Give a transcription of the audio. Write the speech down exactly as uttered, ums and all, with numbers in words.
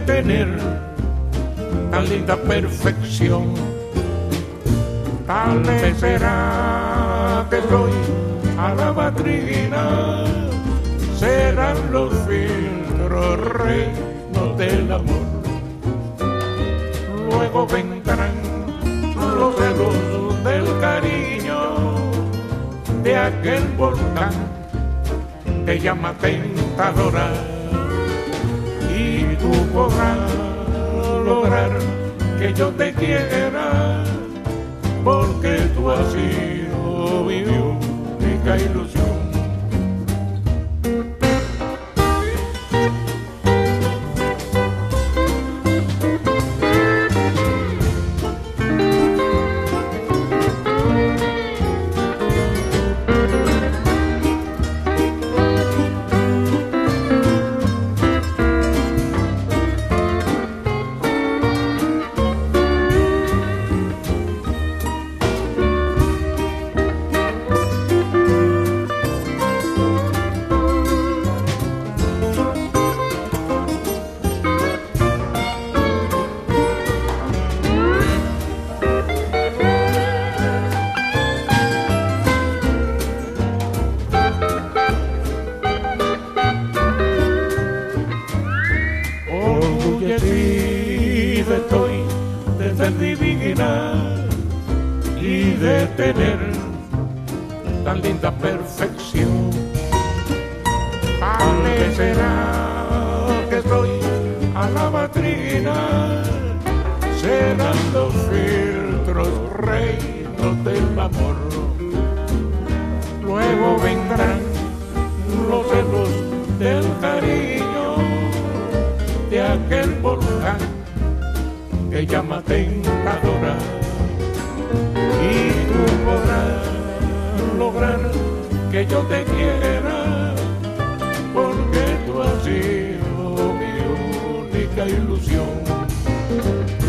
tener tan linda perfección. Tal vez será que soy a la batrina, serán los filtros reinos del amor. Luego vendrán los celos del cariño de aquel volcán que llama tentadora, y tú podrás lograr que yo te quiera, porque tú has sido mi única ilusión. Estoy de ser divina y de tener tan linda perfección. Tal vez será que soy a la batrina, serán los filtros reinos del amor. Luego vendrán los celos del cariño de aquel volcán que llama tentadora, y tú podrás lograr que yo te quiera, porque tú has sido mi única ilusión.